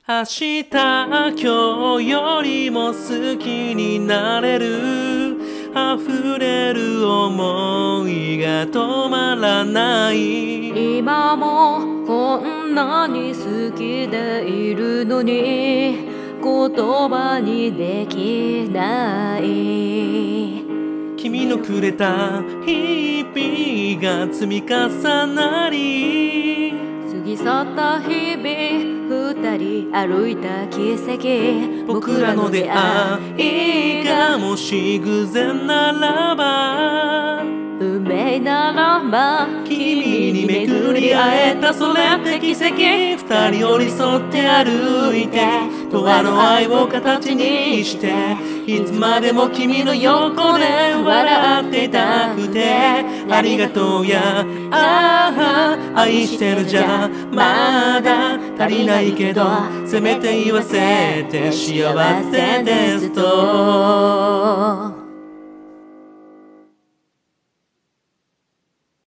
明日今日よりも好きになれる溢れる想いが止まらない今もこんなに好きでいるのに言葉にできない君のくれた日々が積み重なり過ぎ去った日々二人歩いた奇跡僕らの出会いがもし偶然ならば運命ならば君に巡り会えたそれって奇跡二人寄り添って歩いて永遠の愛を形にしていつまでも君の横で笑っていたくてありがとうや愛してるじゃまだ足りないけどせめて言わせて幸せですと